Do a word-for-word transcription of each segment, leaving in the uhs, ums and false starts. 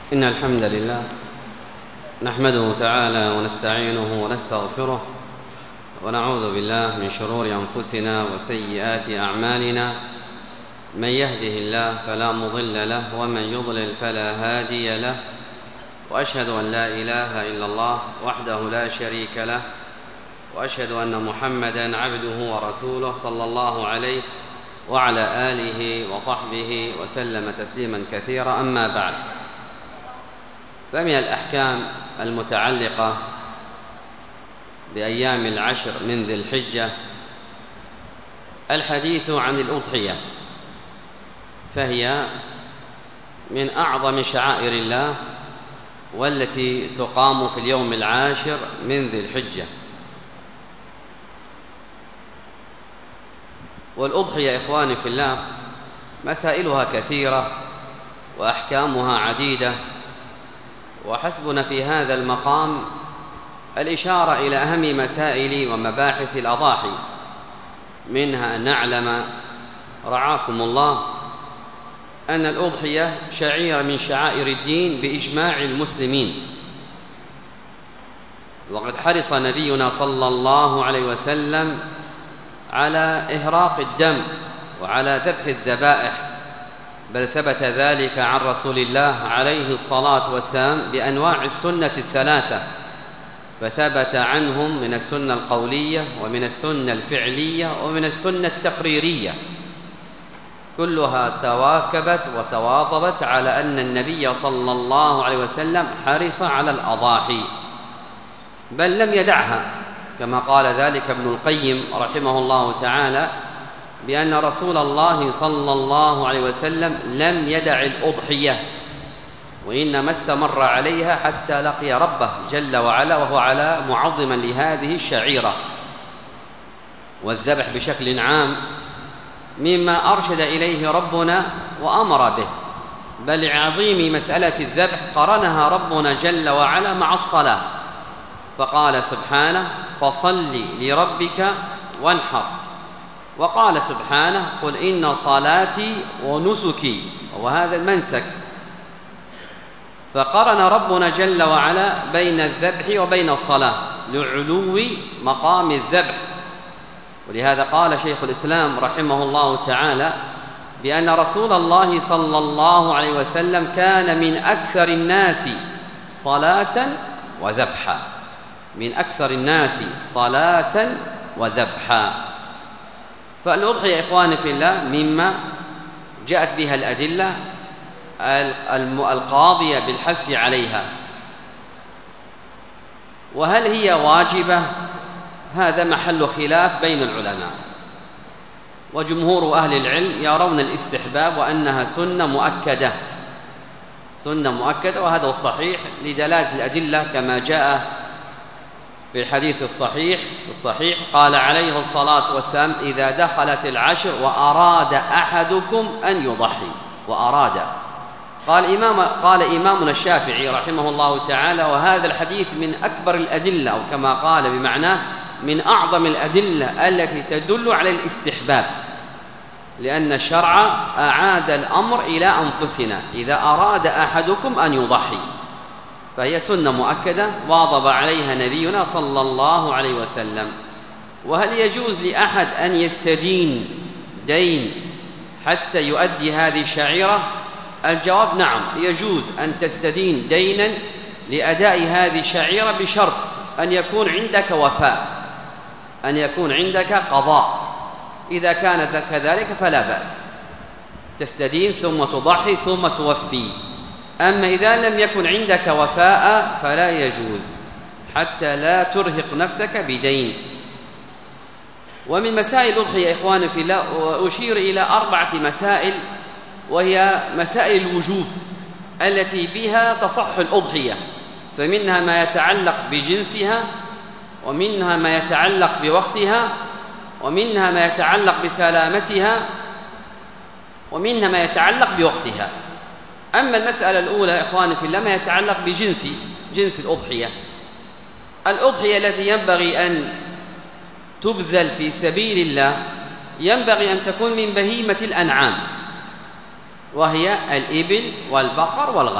إن الحمد لله نحمده تعالى ونستعينه ونستغفره ونعوذ بالله من شرور أنفسنا وسيئات أعمالنا. من يهده الله فلا مضل له ومن يضلل فلا هادي له، وأشهد أن لا إله إلا الله وحده لا شريك له، وأشهد أن محمدًا عبده ورسوله صلى الله عليه وعلى آله وصحبه وسلم تسليمًا كثيرا. أما بعد، فمن الأحكام المتعلقة بأيام العشر من ذي الحجة الحديث عن الأضحية، فهي من أعظم شعائر الله والتي تقام في اليوم العاشر من ذي الحجة. والأضحية إخواني في الله مسائلها كثيرة وأحكامها عديدة، وحسبنا في هذا المقام الإشارة إلى أهم مسائل ومباحث الأضاحي. منها أن نعلم رعاكم الله أن الأضحية شعيرة من شعائر الدين بإجماع المسلمين، وقد حرص نبينا صلى الله عليه وسلم على إهراق الدم وعلى ذبح الذبائح، بل ثبت ذلك عن رسول الله عليه الصلاة والسلام بأنواع السنة الثلاثة، فثبت عنهم من السنة القولية ومن السنة الفعلية ومن السنة التقريرية، كلها تواكبت وتواظبت على أن النبي صلى الله عليه وسلم حرص على الأضاحي، بل لم يدعها، كما قال ذلك ابن القيم رحمه الله تعالى بأن رسول الله صلى الله عليه وسلم لم يدع الأضحية، وإنما استمر عليها حتى لقي ربه جل وعلا، وهو على معظما لهذه الشعيرة. والذبح بشكل عام مما أرشد إليه ربنا وأمر به، بل لعظيم مسألة الذبح قرنها ربنا جل وعلا مع الصلاة، فقال سبحانه: فصل لربك وانحر. وقال سبحانه: قل إن صلاتي ونسكي، وهذا المنسك. فقرن ربنا جل وعلا بين الذبح وبين الصلاة لعلو مقام الذبح. ولهذا قال شيخ الإسلام رحمه الله تعالى بأن رسول الله صلى الله عليه وسلم كان من أكثر الناس صلاة وذبحا، من أكثر الناس صلاة وذبحا. فالأضحية إخواني في الله مما جاءت بها الأدلة القاضية بالحث عليها. وهل هي واجبة؟ هذا محل خلاف بين العلماء، وجمهور أهل العلم يرون الاستحباب وأنها سنة مؤكدة، سنة مؤكدة، وهذا الصحيح لدلالة الأدلة كما جاء في الحديث الصحيح الصحيح قال عليه الصلاة والسلام: إذا دخلت العشر وأراد أحدكم أن يضحي. وأراد قال إمام قال إمامنا الشافعي رحمه الله تعالى: وهذا الحديث من أكبر الأدلة، أو كما قال بمعناه من أعظم الأدلة التي تدل على الاستحباب، لأن الشرع أعاد الأمر إلى أنفسنا: إذا أراد أحدكم أن يضحي، فهي سنة مؤكدة واظب عليها نبينا صلى الله عليه وسلم. وهل يجوز لأحد أن يستدين دين حتى يؤدي هذه الشعيرة؟ الجواب: نعم، يجوز أن تستدين دينا لأداء هذه الشعيرة، بشرط أن يكون عندك وفاء، أن يكون عندك قضاء. إذا كان كذلك فلا بأس، تستدين ثم تضحي ثم توفي. أما إذا لم يكن عندك وفاء فلا يجوز، حتى لا ترهق نفسك بدين. ومن مسائل الأضحية إخواني في الله أشير إلى أربعة مسائل، وهي مسائل الوجوب التي بها تصح الأضحية، فمنها ما يتعلق بجنسها، ومنها ما يتعلق بوقتها، ومنها ما يتعلق بسلامتها، ومنها ما يتعلق بوقتها. أما المسألة الأولى إخواني في الله ما يتعلق بجنس جنس الأضحية. الأضحية التي ينبغي أن تبذل في سبيل الله ينبغي أن تكون من بهيمة الأنعام، وهي الإبل والبقر والغنم.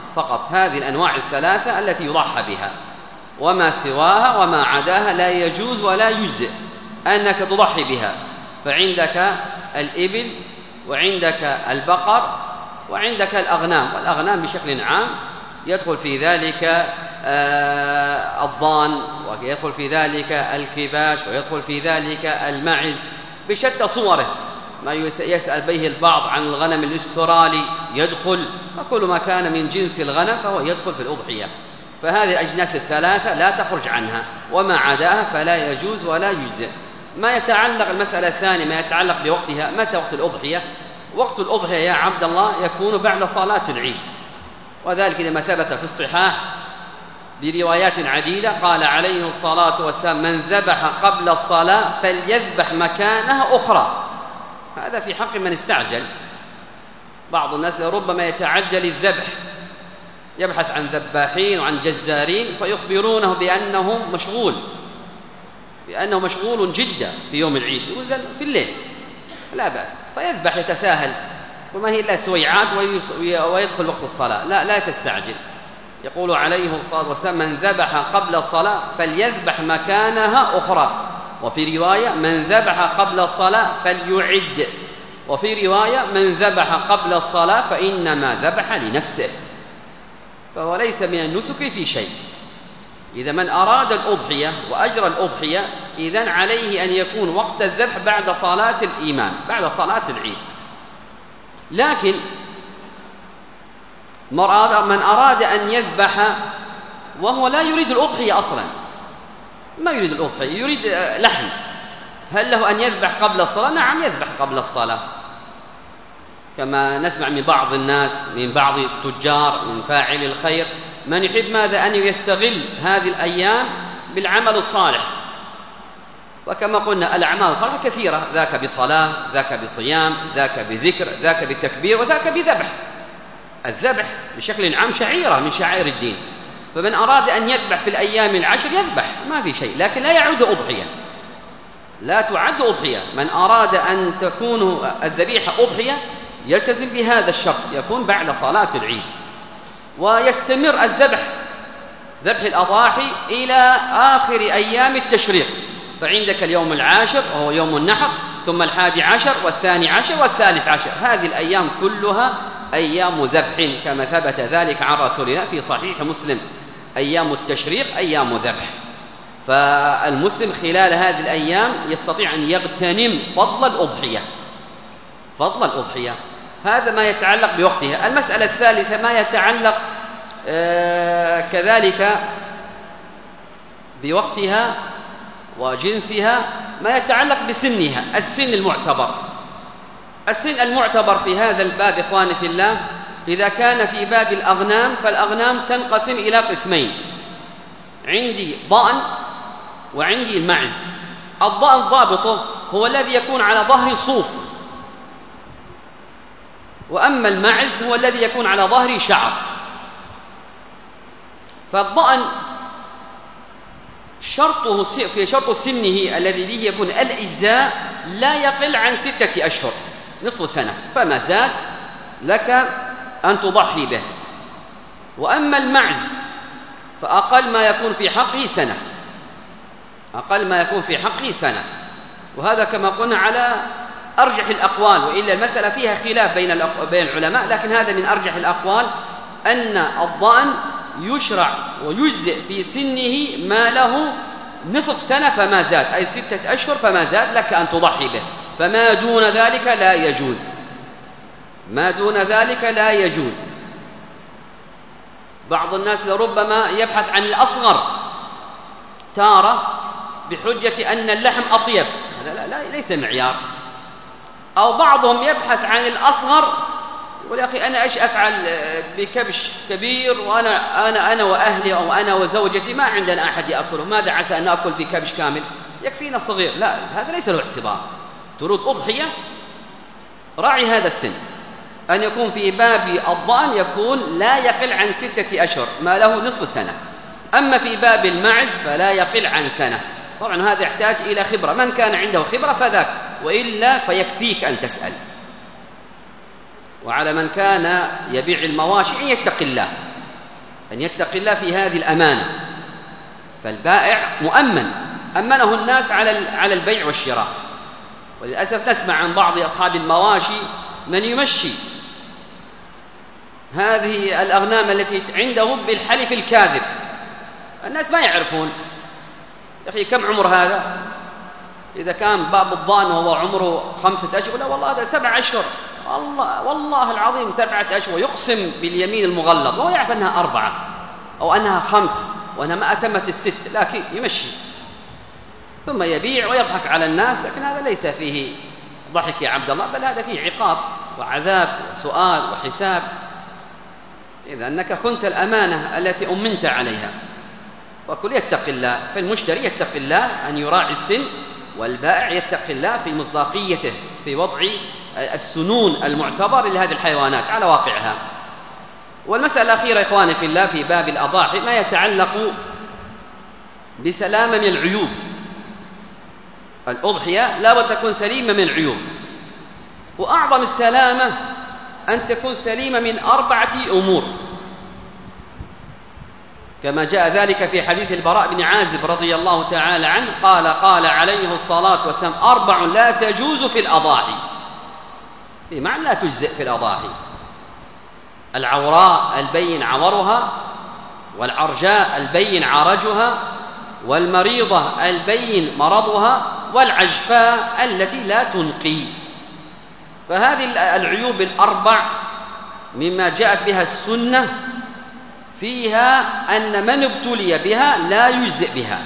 فقط، هذه الأنواع الثلاثة التي يضحى بها، وما سواها وما عداها لا يجوز ولا يجزئ أنك تضحي بها. فعندك الإبل، وعندك البقر، وعندك الأغنام، والأغنام بشكل عام يدخل في ذلك الضان، ويدخل في ذلك الكباش، ويدخل في ذلك المعز بشتى صوره. ما يسأل به البعض عن الغنم الأسترالي يدخل، وكل ما كان من جنس الغنم فهو يدخل في الأضحية. فهذه الأجناس الثلاثة لا تخرج عنها، وما عداها فلا يجوز ولا يجزئ. ما يتعلق المسألة الثانية ما يتعلق بوقتها، متى وقت الأضحية؟ وقت الأضحية يا عبد الله يكون بعد صلاة العيد، وذلك لما ثبت في الصحاح بروايات عديدة قال عليه الصلاة والسلام: من ذبح قبل الصلاة فليذبح مكانها أخرى. هذا في حق من استعجل. بعض الناس لربما يتعجل الذبح، يبحث عن ذباحين وعن جزارين فيخبرونه بأنه مشغول بأنه مشغول جدا في يوم العيد، يقول في الليل لا بأس، فيذبح يتساهل، وما هي إلا سويعات ويدخل وقت الصلاة. لا لا تستعجل. يقول عليه الصلاة والسلام: من ذبح قبل الصلاة فليذبح مكانها أخرى. وفي رواية: من ذبح قبل الصلاة فليعد. وفي رواية: من ذبح قبل الصلاة فإنما ذبح لنفسه، فهو ليس من النسك في شيء. إذا من أراد الأضحية وأجرى الأضحية إذن عليه أن يكون وقت الذبح بعد صلاة الإمام، بعد صلاة العيد. لكن من أراد أن يذبح وهو لا يريد الأضحية أصلا، ما يريد الأضحية، يريد لحم، هل له أن يذبح قبل الصلاة؟ نعم، يذبح قبل الصلاة، كما نسمع من بعض الناس، من بعض التجار، من فاعل الخير، من يحب ماذا؟ أن يستغل هذه الأيام بالعمل الصالح. وكما قلنا الأعمال الصالحة كثيرة، ذاك بصلاة، ذاك بصيام، ذاك بذكر، ذاك بتكبير، وذاك بذبح. الذبح بشكل عام شعيرة من شعائر الدين، فمن أراد أن يذبح في الأيام العشر يذبح، ما في شيء، لكن لا يعد أضحية، لا تعد أضحية. من أراد أن تكون الذبيحة أضحية يلتزم بهذا الشرط، يكون بعد صلاة العيد، ويستمر الذبح، ذبح الأضاحي إلى آخر أيام التشريق. فعندك اليوم العاشر وهو يوم النحر، ثم الحادي عشر والثاني عشر والثالث عشر، هذه الأيام كلها أيام ذبح، كما ثبت ذلك عن رسول الله في صحيح مسلم: أيام التشريق أيام ذبح. فالمسلم خلال هذه الأيام يستطيع أن يغتنم فضل الأضحية، فضل الأضحية. هذا ما يتعلق بوقتها. المسألة الثالثة ما يتعلق آه كذلك بوقتها وجنسها، ما يتعلق بسنها، السن المعتبر. السن المعتبر في هذا الباب إخواني في الله، إذا كان في باب الأغنام فالأغنام تنقسم إلى قسمين: عندي ضأن وعندي المعز. الضأن ضابطه هو الذي يكون على ظهر صوف، وأما المعز هو الذي يكون على ظهر شعر. فالضأن شرطه في شرط سنه الذي به يكون الإجزاء لا يقل عن ستة أشهر، نصف سنة، فما زاد لك أن تضحي به. وأما المعز فأقل ما يكون في حقه سنة، أقل ما يكون في حقه سنة. وهذا كما قلنا على أرجح الأقوال، وإلا المسألة فيها خلاف بين بين العلماء، لكن هذا من أرجح الأقوال أن الضأن يشرع ويجزئ في سنه ما له نصف سنة فما زاد، أي ستة أشهر فما زاد لك أن تضحي به. فما دون ذلك لا يجوز، ما دون ذلك لا يجوز. بعض الناس لربما يبحث عن الأصغر تارة بحجة أن اللحم أطيب، هذا لا, لا ليس معيار. أو بعضهم يبحث عن الأصغر يقول: يا أخي أنا إيش أفعل بكبش كبير وأنا أنا أنا وأهلي أو أنا وزوجتي ما عندنا أحد يأكله، ماذا عسى أن نأكل بكبش كامل، يكفينا صغير. لا، هذا ليس له اعتبار. تريد أضحية راعي هذا السن، أن يكون في باب الضأن يكون لا يقل عن ستة أشهر ما له نصف سنة. أما في باب المعز فلا يقل عن سنة. طبعا هذا يحتاج إلى خبرة، من كان عنده خبرة فذاك، وإلا فيكفيك أن تسأل. وعلى من كان يبيع المواشي أن يتق الله، أن يتقي الله في هذه الأمانة. فالبائع مؤمن، أمنه الناس على على البيع والشراء. وللأسف نسمع عن بعض أصحاب المواشي من يمشي هذه الأغنام التي عنده بالحلف الكاذب. الناس ما يعرفون يا أخي كم عمر هذا، إذا كان باب الضان وهو عمره خمسة أشهر لا والله هذا سبع أشهر، الله والله العظيم سبعة أشهر، يقسم باليمين المغلظ وهو يعرف أنها أربعة أو أنها خمس وأنها ما أتمت الست، لكن يمشي ثم يبيع ويضحك على الناس. لكن هذا ليس فيه ضحك يا عبد الله، بل هذا فيه عقاب وعذاب وسؤال وحساب، إذا أنك خنت الأمانة التي أمنت عليها. فكل يتقي الله، فالمشتري يتقي الله أن يراعي السن، والبائع يتقي الله في مصداقيته في وضع السنون المعتبر لهذه الحيوانات على واقعها. والمسألة الأخيرة إخواني في الله في باب الأضاحي ما يتعلق بسلامة من العيوب. الأضحية لا بد تكون سليمة من العيوب، وأعظم السلامة أن تكون سليمة من أربعة أمور، كما جاء ذلك في حديث البراء بن عازب رضي الله تعالى عنه قال قال عليه الصلاة والسلام: أربع لا تجوز في الأضاحي، بمعنى لا تجزئ في الأضاحي: العوراء البين عورها، والعرجاء البين عرجها، والمريضة البين مرضها، والعجفاء التي لا تنقي. فهذه العيوب الأربع مما جاءت بها السنة فيها أن من ابتلي بها لا يجزئ بها،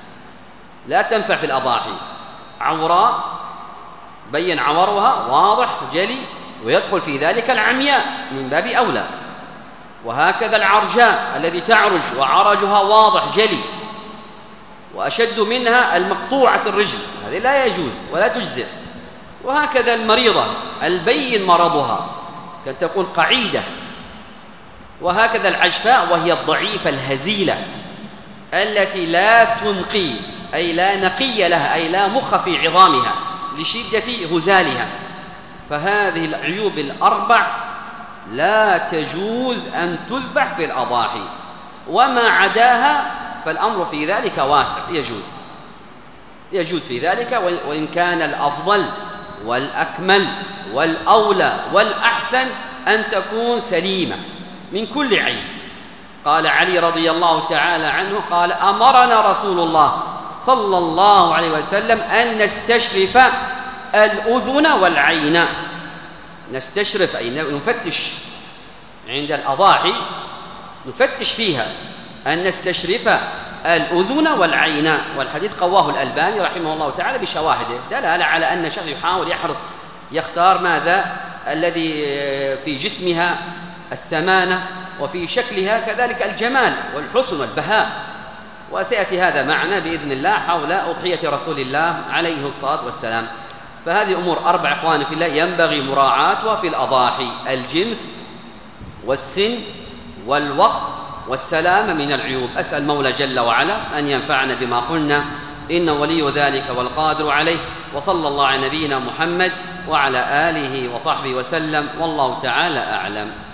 لا تنفع في الأضاحي. عوراء بين عورها واضح جلي، ويدخل في ذلك العمياء من باب أولى. وهكذا العرجاء الذي تعرج وعرجها واضح جلي، وأشد منها المقطوعة الرجل، هذه لا يجوز ولا تجزئ. وهكذا المريضة البين مرضها كان تكون قعيدة. وهكذا العجفاء وهي الضعيفة الهزيلة التي لا تنقي، أي لا نقي لها، أي لا مخ في عظامها لشدة هزالها. فهذه العيوب الأربع لا تجوز أن تذبح في الأضاحي، وما عداها فالأمر في ذلك واسع، يجوز يجوز في ذلك. وإن كان الأفضل والأكمل والأولى والأحسن أن تكون سليمة من كل عيب. قال علي رضي الله تعالى عنه قال: أمرنا رسول الله صلى الله عليه وسلم أن نستشرف الأذن والعين. نستشرف أي نفتش عند الأضاحي، نفتش فيها أن نستشرف الأذن والعين. والحديث قواه الألباني رحمه الله تعالى بشواهده، دلالة على أن الشخص يحاول يحرص يختار ماذا الذي في جسمها السمانة، وفي شكلها كذلك الجمال والحسن والبهاء. وسيأتي هذا معنا بإذن الله حول أضحية رسول الله عليه الصلاة والسلام. فهذه أمور أربع إخواني في الله ينبغي مراعاتها في الأضاحي: الجنس والسن والوقت والسلامة من العيوب. أسأل مولى جل وعلا أن ينفعنا بما قلنا، إنه ولي ذلك والقادر عليه. وصلى الله على نبينا محمد وعلى آله وصحبه وسلم، والله تعالى أعلم.